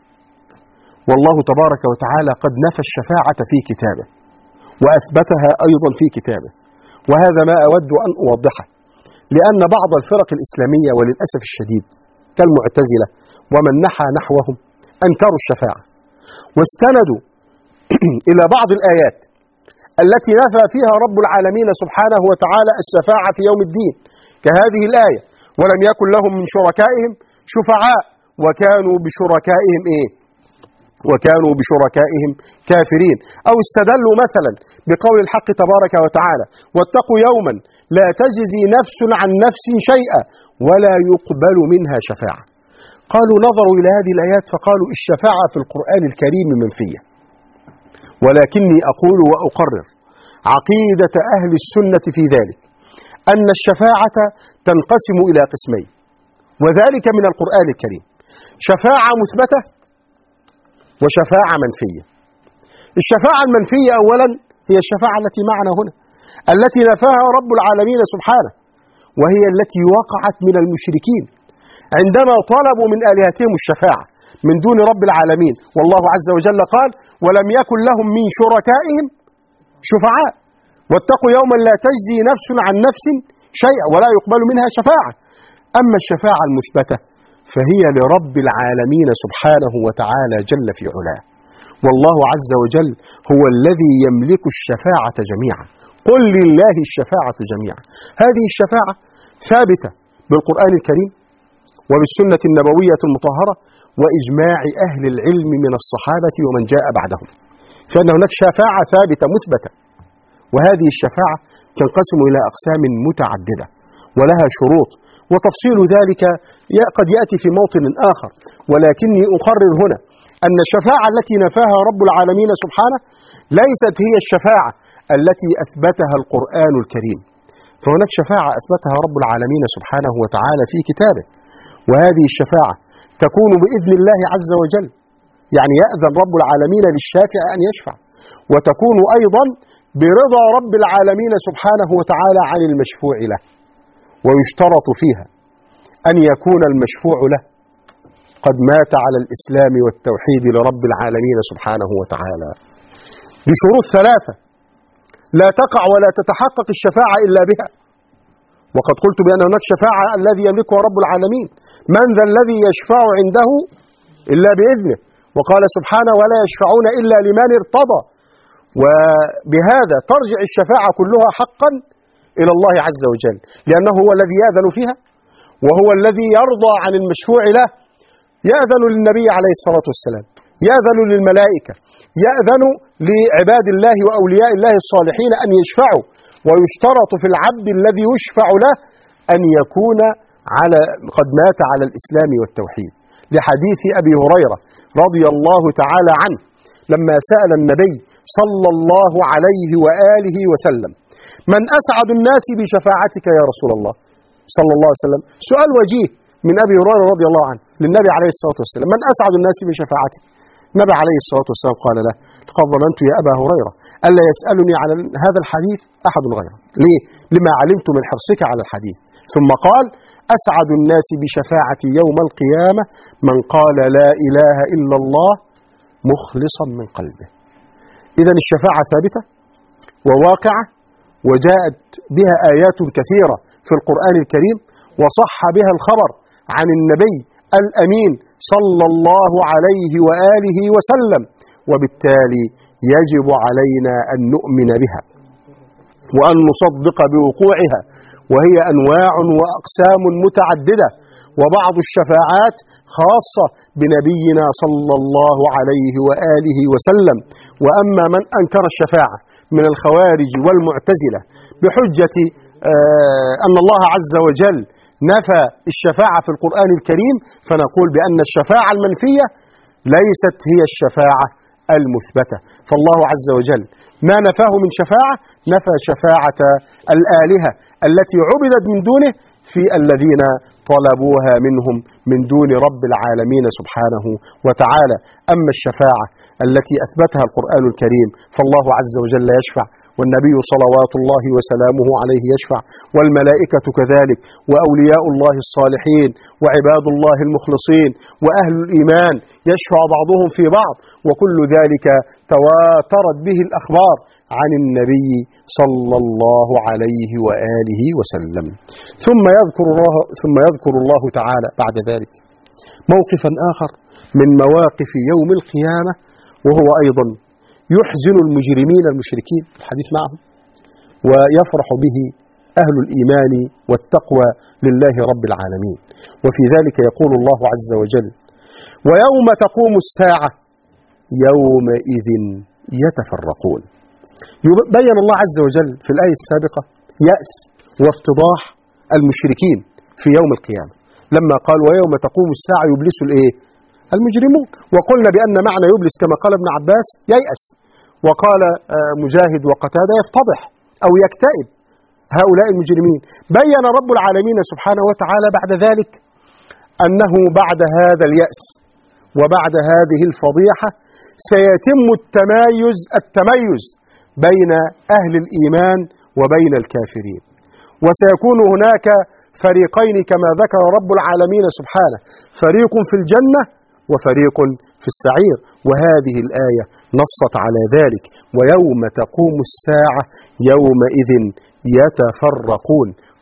والله تبارك وتعالى قد نفى الشفاعة في كتابه وأثبتها أيضا في كتابه، وهذا ما أود أن أوضحه، لأن بعض الفرق الإسلامية وللأسف الشديد كالمعتزلة ومن نحى نحوهم أنكروا الشفاعة واستندوا إلى بعض الآيات التي نفى فيها رب العالمين سبحانه وتعالى الشفاعة في يوم الدين، كهذه الآية: ولم يكن لهم من شركائهم شفعاء وكانوا بشركائهم وكانوا بشركائهم كافرين. أو استدلوا مثلا بقول الحق تبارك وتعالى: واتقوا يوما لا تجزي نفس عن نفس شيئا ولا يقبل منها شفاعة. قالوا نظروا إلى هذه الآيات فقالوا الشفاعة في القرآن الكريم منفية، ولكني أقول وأقرر عقيدة أهل السنة في ذلك أن الشفاعة تنقسم إلى قسمين، وذلك من القرآن الكريم: شفاعة مثبتة وشفاعة منفية. الشفاعة المنفية أولا هي الشفاعة التي معنا هنا التي نفاها رب العالمين سبحانه، وهي التي وقعت من المشركين عندما طلبوا من آلهتهم الشفاعة من دون رب العالمين. والله عز وجل قال: ولم يكن لهم من شركائهم شفعاء واتقوا يوما لا تجزي نفس عن نفس شيئا ولا يقبل منها شفاعة. أما الشفاعة المثبتة فهي لرب العالمين سبحانه وتعالى جل في علاه، والله عز وجل هو الذي يملك الشفاعة جميعا. قل لله الشفاعة جميعا. هذه الشفاعة ثابتة بالقرآن الكريم وبالسنة النبوية المطهرة وإجماع أهل العلم من الصحابة ومن جاء بعدهم، فإن هناك شفاعة ثابتة مثبتة، وهذه الشفاعة تنقسم إلى أقسام متعددة ولها شروط، وتفصيل ذلك قد يأتي في موطن آخر، ولكني أقرر هنا أن الشفاعة التي نفاها رب العالمين سبحانه ليست هي الشفاعة التي أثبتها القرآن الكريم، فهناك شفاعة أثبتها رب العالمين سبحانه وتعالى في كتابه، وهذه الشفاعة تكون بإذن الله عز وجل، يعني يأذن رب العالمين للشافع أن يشفع، وتكون أيضا برضا رب العالمين سبحانه وتعالى عن المشفوع له، ويشترط فيها أن يكون المشفوع له قد مات على الإسلام والتوحيد لرب العالمين سبحانه وتعالى بشروط ثلاثة لا تقع ولا تتحقق الشفاعة إلا بها. وقد قلت بأن هناك شفاعة الذي يملكها رب العالمين، من ذا الذي يشفع عنده إلا بإذنه، وقال سبحانه ولا يشفعون إلا لمن ارتضى، وبهذا ترجع الشفاعة كلها حقا إلى الله عز وجل، لأنه هو الذي يأذن فيها وهو الذي يرضى عن المشفوع له. يأذن للنبي عليه الصلاة والسلام، يأذن للملائكة، يأذن لعباد الله وأولياء الله الصالحين أن يشفعوا، ويشترط في العبد الذي يشفع له أن يكون قد مات على الإسلام والتوحيد، لحديث أبي هريرة رضي الله تعالى عنه لما سأل النبي صلى الله عليه وآله وسلم: من أسعد الناس بشفاعتك يا رسول الله صلى الله عليه وسلم؟ سؤال وجيه من أبي هريرة رضي الله عنه للنبي عليه الصلاة والسلام: من أسعد الناس بشفاعتك؟ النبي عليه الصلاة والسلام قال له: لقد ظننت يا أبا هريرة ألا يسألني عن هذا الحديث أحد غيره. ليه؟ لما علمت من حرصك على الحديث. ثم قال: أسعد الناس بشفاعتي يوم القيامة من قال لا إله إلا الله مخلصا من قلبه. إذن الشفاعة ثابتة وواقعة، وجاءت بها آيات كثيرة في القرآن الكريم، وصح بها الخبر عن النبي الأمين صلى الله عليه وآله وسلم، وبالتالي يجب علينا أن نؤمن بها وأن نصدق بوقوعها، وهي أنواع وأقسام متعددة، وبعض الشفاعات خاصة بنبينا صلى الله عليه وآله وسلم. وأما من أنكر الشفاعة من الخوارج والمعتزلة بحجة أن الله عز وجل نفى الشفاعة في القرآن الكريم، فنقول بأن الشفاعة المنفية ليست هي الشفاعة المثبتة، فالله عز وجل ما نفاه من شفاعة نفى شفاعة الآلهة التي عبدت من دونه في الذين طلبوها منهم من دون رب العالمين سبحانه وتعالى. أما الشفاعة التي أثبتها القرآن الكريم فالله عز وجل يشفع، والنبي صلوات الله وسلامه عليه يشفع، والملائكة كذلك، وأولياء الله الصالحين، وعباد الله المخلصين، وأهل الإيمان يشفع بعضهم في بعض، وكل ذلك تواترت به الأخبار عن النبي صلى الله عليه وآله وسلم. ثم يذكر الله تعالى بعد ذلك موقفا آخر من مواقف يوم القيامة، وهو أيضا يحزن المجرمين المشركين الحديث معهم، ويفرح به أهل الإيمان والتقوى لله رب العالمين. وفي ذلك يقول الله عز وجل: ويوم تقوم الساعة يومئذ يتفرقون. بين الله عز وجل في الآية السابقة يأس وافتضاح المشركين في يوم القيامة لما قال: ويوم تقوم الساعة يبلس المجرمون. وقلنا بأن معنى يبلس كما قال ابن عباس ييأس، وقال مجاهد وقتادة يفتضح أو يكتئب هؤلاء المجرمين. بين رب العالمين سبحانه وتعالى بعد ذلك أنه بعد هذا اليأس وبعد هذه الفضيحة سيتم التميز بين أهل الإيمان وبين الكافرين، وسيكون هناك فريقين كما ذكر رب العالمين سبحانه: فريق في الجنة وفريق في السعير. وهذه الآية نصت على ذلك: ويوم تقوم الساعة يومئذ يتفرقون.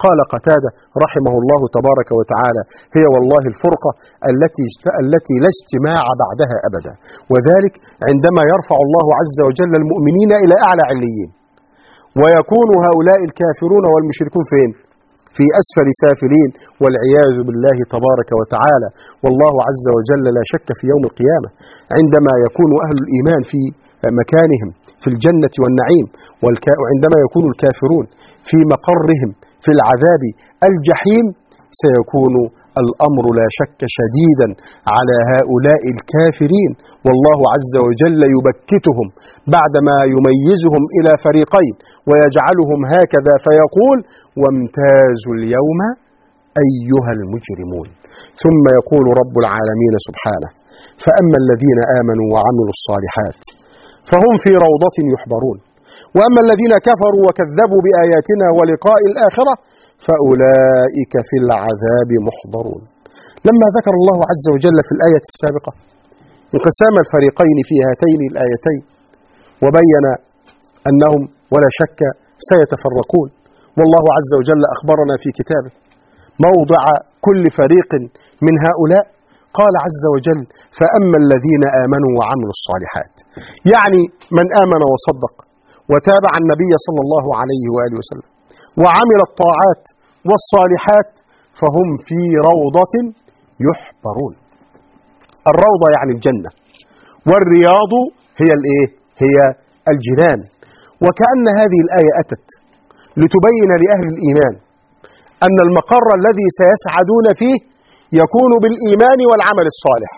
قال قتادة رحمه الله تبارك وتعالى: هي والله الفرقة التي لا اجتماع بعدها أبدا، وذلك عندما يرفع الله عز وجل المؤمنين إلى أعلى عليين، ويكون هؤلاء الكافرون والمشركون فين؟ في أسفل سافلين والعياذ بالله تبارك وتعالى. والله عز وجل لا شك في يوم القيامة عندما يكون أهل الإيمان في مكانهم في الجنة والنعيم، وعندما يكون الكافرون في مقرهم في العذاب الجحيم، سيكون الأمر لا شك شديدا على هؤلاء الكافرين، والله عز وجل يبكتهم بعدما يميزهم إلى فريقين ويجعلهم هكذا فيقول: وامتازوا اليوم أيها المجرمون. ثم يقول رب العالمين سبحانه: فأما الذين آمنوا وعملوا الصالحات فهم في روضة يحبرون، وأما الذين كفروا وكذبوا بآياتنا ولقاء الآخرة فأولئك في العذاب محضرون. لما ذكر الله عز وجل في الآية السابقة انقسام الفريقين في هاتين الآيتين، وبين أنهم ولا شك سيتفرقون، والله عز وجل أخبرنا في كتابه موضع كل فريق من هؤلاء، قال عز وجل: فأما الذين آمنوا وعملوا الصالحات، يعني من آمن وصدق وتابع النبي صلى الله عليه وآله وسلم وعمل الطاعات والصالحات فهم في روضة يحبرون. الروضة يعني الجنة، والرياض هي الايه؟ هي الجنان. وكأن هذه الآية أتت لتبين لأهل الإيمان أن المقر الذي سيسعدون فيه يكون بالإيمان والعمل الصالح،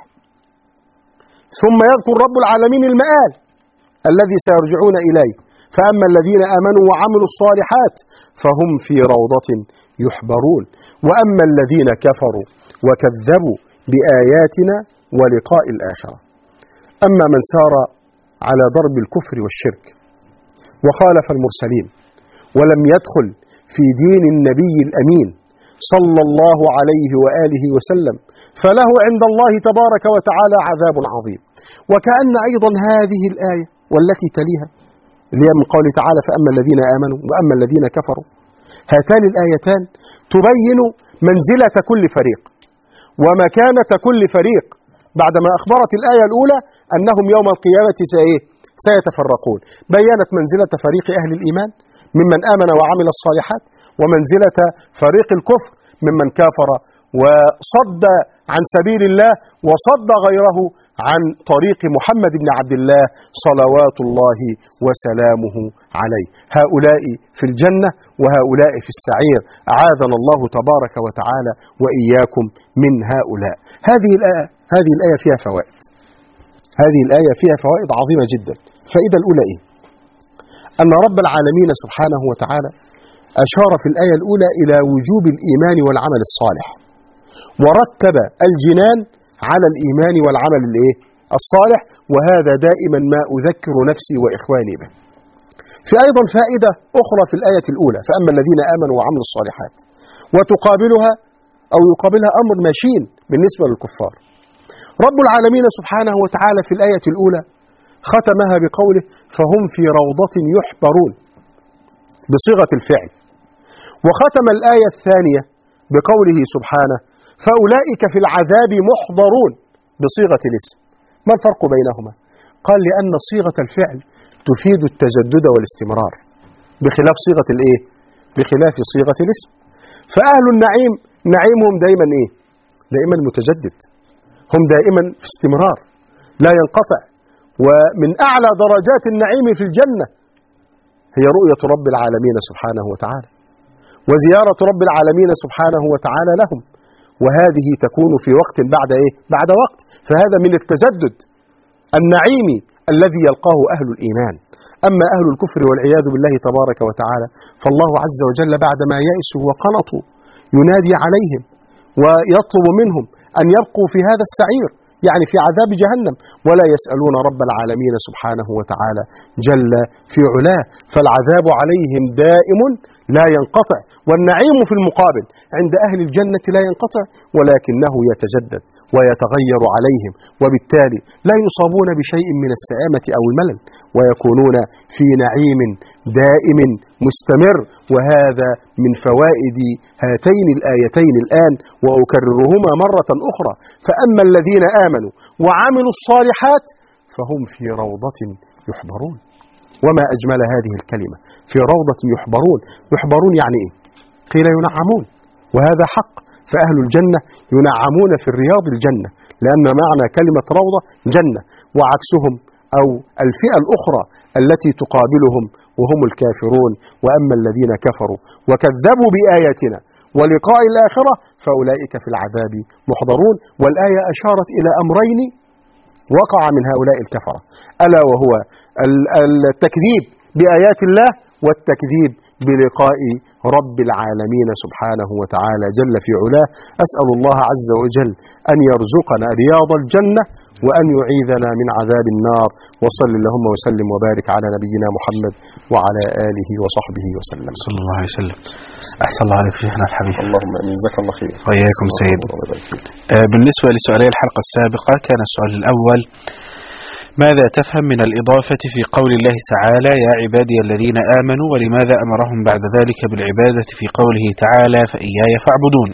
ثم يذكر رب العالمين المآل الذي سيرجعون إليه: فأما الذين آمنوا وعملوا الصالحات فهم في روضة يحبرون، وأما الذين كفروا وكذبوا بآياتنا ولقاء الآخرة. أما من سار على ضرب الكفر والشرك وخالف المرسلين ولم يدخل في دين النبي الأمين صلى الله عليه وآله وسلم فله عند الله تبارك وتعالى عذاب عظيم. وكأن أيضا هذه الآية والتي تليها اللي هي من قوله تعالى: فأما الذين آمنوا وأما الذين كفروا، هاتان الآيتان تبين منزلة كل فريق ومكانة كل فريق، بعدما أخبرت الآية الأولى أنهم يوم القيامة سيتفرقون، بيّنت منزلة فريق أهل الإيمان ممن آمن وعمل الصالحات، ومنزلة فريق الكفر ممن كافر وصد عن سبيل الله وصد غيره عن طريق محمد بن عبد الله صلوات الله وسلامه عليه. هؤلاء في الجنة وهؤلاء في السعير، أعاذنا الله تبارك وتعالى وإياكم من هؤلاء. هذه الآية فيها فوائد، هذه الآية فيها فوائد عظيمة جدا. الفائدة الأولى إيه؟ أن رب العالمين سبحانه وتعالى أشار في الآية الأولى إلى وجوب الإيمان والعمل الصالح، ورتب الجنان على الإيمان والعمل الصالح، وهذا دائما ما أذكر نفسي وإخواني به. في أيضا فائدة أخرى في الآية الأولى: فأما الذين آمنوا وعملوا الصالحات، وتقابلها أو يقابلها أمر ماشين بالنسبة للكفار. رب العالمين سبحانه وتعالى في الآية الأولى ختمها بقوله: فهم في روضة يحبرون بصيغة الفعل، وختم الآية الثانية بقوله سبحانه: فأولئك في العذاب محضرون بصيغة الاسم. ما الفرق بينهما؟ قال: لأن صيغة الفعل تفيد التجدد والاستمرار بخلاف صيغة بخلاف صيغة الاسم. فأهل النعيم نعيمهم دائما دائما متجدد، هم دائما في استمرار لا ينقطع. ومن أعلى درجات النعيم في الجنة هي رؤية رب العالمين سبحانه وتعالى وزيارة رب العالمين سبحانه وتعالى لهم، وهذه تكون في وقت بعد وقت، فهذا من التجدد النعيمي الذي يلقاه أهل الإيمان. أما أهل الكفر والعياذ بالله تبارك وتعالى فالله عز وجل بعدما يئسوا وقنطوا ينادي عليهم ويطلب منهم أن يبقوا في هذا السعير، يعني في عذاب جهنم، ولا يسألون رب العالمين سبحانه وتعالى جل في علاه، فالعذاب عليهم دائم لا ينقطع، والنعيم في المقابل عند أهل الجنة لا ينقطع، ولكنه يتجدد ويتغير عليهم، وبالتالي لا يصابون بشيء من السآمة أو الملل، ويكونون في نعيم دائم مستمر. وهذا من فوائد هاتين الآيتين الآن، وأكررهما مرة أخرى. فأما الذين آمنوا وعملوا الصالحات فهم في روضة يحبرون. وما أجمل هذه الكلمة، في روضة يحبرون. يحبرون يعني إيه؟ قيل ينعمون، وهذا حق. فأهل الجنة ينعمون في الرياض الجنة، لأن معنى كلمة روضة جنة، وعكسهم أو الفئة الأخرى التي تقابلهم وهم الكافرون. وأما الذين كفروا وكذبوا بآياتنا ولقاء الآخرة فأولئك في العذاب محضرون. والآية أشارت إلى أمرين وقع من هؤلاء الكفرة، ألا وهو التكذيب بآيات الله والتكذيب بلقاء رب العالمين سبحانه وتعالى جل في علاه. أسأل الله عز وجل أن يرزقنا رياض الجنة وأن يعيذنا من عذاب النار. وصل اللهم وسلم وبارك على نبينا محمد وعلى آله وصحبه وسلم. صلى الله عليه وسلم. أحسن الله عليك شيخنا الحبيب. اللهم أمين. جزاك الله خير. وإياكم سيد. بالنسبة لسؤالي الحلقة السابقة كان السؤال الأول: ماذا تفهم من الإضافة في قول الله تعالى يا عبادي الذين آمنوا، ولماذا أمرهم بعد ذلك بالعبادة في قوله تعالى فإياي فاعبدون؟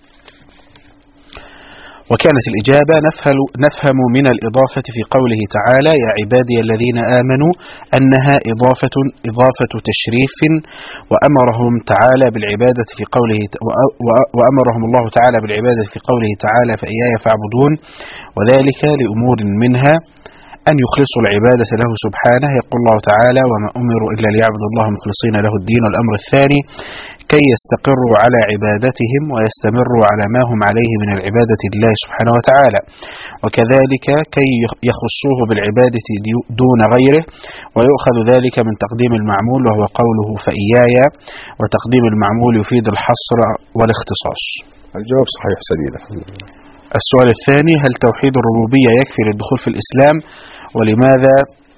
وكانت الإجابة: نفهم من الإضافة في قوله تعالى يا عبادي الذين آمنوا أنها إضافة تشريف، وأمرهم تعالى بالعبادة في قوله وأمرهم الله تعالى بالعبادة في قوله تعالى فإياي فاعبدون، وذلك لأمور منها أن يخلصوا العبادة له سبحانه، يقول الله تعالى وما أمروا إلا ليعبدوا الله مخلصين له الدين. والأمر الثاني كي يستقروا على عبادتهم ويستمروا على ما هم عليه من العبادة لله سبحانه وتعالى، وكذلك كي يخصوه بالعبادة دون غيره، ويؤخذ ذلك من تقديم المعمول وهو قوله فإياي، وتقديم المعمول يفيد الحصر والاختصاص. الجواب صحيح سديد. السؤال الثاني: هل توحيد الربوبية يكفي للدخول في الإسلام، ولماذا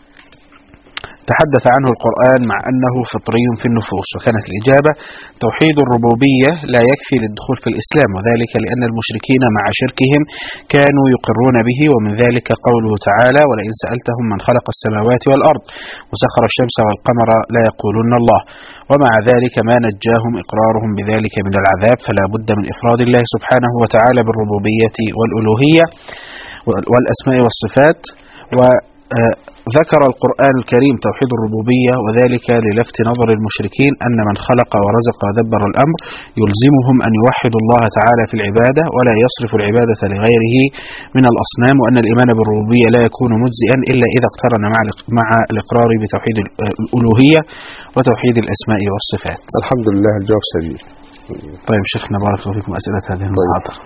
تحدث عنه القرآن مع أنه فطري في النفوس؟ وكانت الإجابة: توحيد الربوبية لا يكفي للدخول في الإسلام، وذلك لأن المشركين مع شركهم كانوا يقرون به، ومن ذلك قوله تعالى ولئن سألتهم من خلق السماوات والأرض وسخر الشمس والقمر لا يقولون الله، ومع ذلك ما نجاهم إقرارهم بذلك من العذاب. فلا بد من إفراد الله سبحانه وتعالى بالربوبية والألوهية والأسماء والصفات. وذكر القرآن الكريم توحيد الربوبية، وذلك للفت نظر المشركين أن من خلق ورزق ودبر الأمر يلزمهم أن يوحدوا الله تعالى في العبادة ولا يصرف العبادة لغيره من الأصنام، وأن الإيمان بالربوبية لا يكون مجزئا إلا إذا اقترن مع الإقرار بتوحيد الألوهية وتوحيد الأسماء والصفات. الحمد لله الجواب سليم. طيب شيخنا بارك الله فيكم، أسئلة هذه المحاضرة.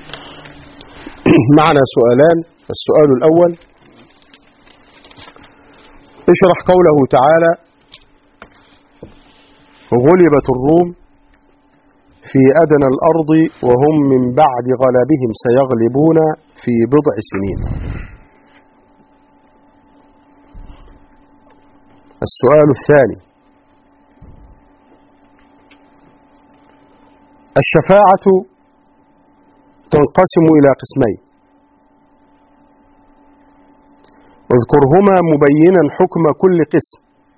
معنا سؤالان. السؤال الأول: اشرح قوله تعالى غلبت الروم في أدنى الأرض وهم من بعد غلبهم سيغلبون في بضع سنين. السؤال الثاني: الشفاعة تنقسم إلى قسمين، اذكرهما مبينا حكم كل قسم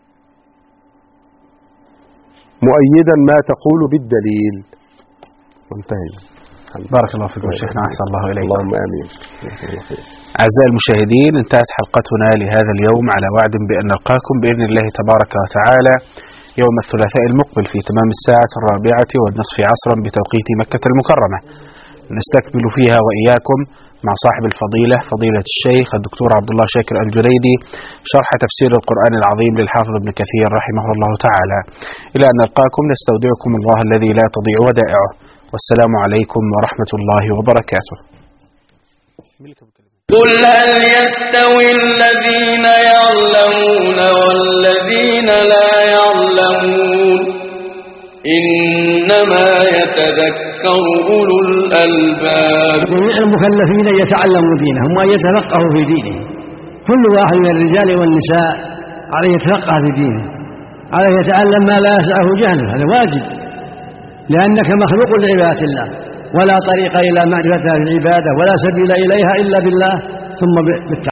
مؤيدا ما تقول بالدليل. وانتهي. بارك الله فيكم شيخنا، أحسن الله إليكم. اللهم آمين. أعزائي المشاهدين، انتهت حلقتنا لهذا اليوم على وعد بأن نلقاكم بإذن الله تبارك وتعالى يوم الثلاثاء المقبل في تمام 4:04 عصرا بتوقيت مكة المكرمة، نستكمل فيها وإياكم مع صاحب الفضيلة فضيلة الشيخ الدكتور عبد الله شاكر الجريدي شرح تفسير القرآن العظيم للحافظ ابن كثير رحمه الله تعالى. إلى أن نلقاكم نستودعكم الله الذي لا تضيع ودائعه، والسلام عليكم ورحمة الله وبركاته. قل هل يستوي الذين يعلمون والذين لا يعلمون إنما يتذكر أولو الألباب. جميع المكلفين يتعلموا دينهم وأن يتفقهوا في دينهم، كل واحد من الرجال والنساء عليه يتفقه في دينه، عليه يتعلم ما لا يسعه جهله، هذا واجب. لأنك مخلوق لعبادة الله، ولا طريق إلى معرفتها في العبادة ولا سبيل إليها إلا بالله ثم بالتعبد.